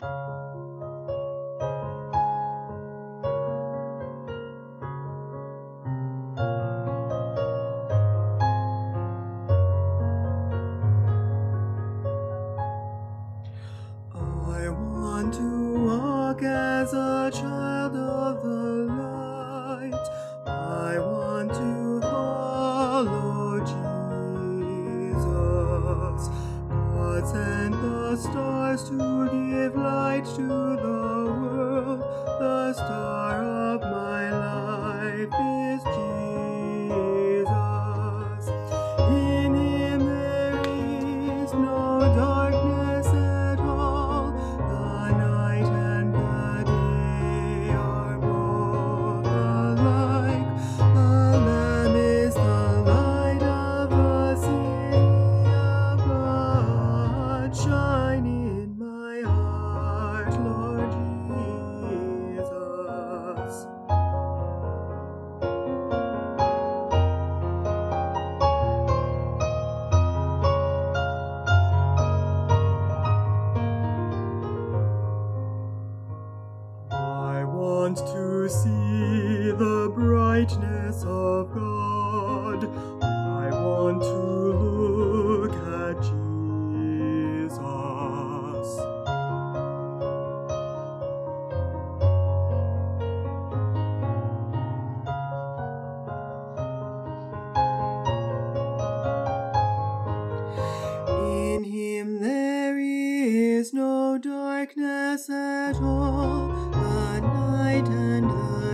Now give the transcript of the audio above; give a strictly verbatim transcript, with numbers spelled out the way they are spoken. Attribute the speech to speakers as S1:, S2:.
S1: I want to walk as a child of the light. I want to follow Jesus. God sent the stars to give light to the world. The star of my life is Jesus. In him there is no darkness at all. The night and the day are both alike. The Lamb is the light of the city of God. Shine in my heart, Lord Jesus. I want to see the brightness of God. I want to look at Jesus. In him there is no darkness at all. The night and the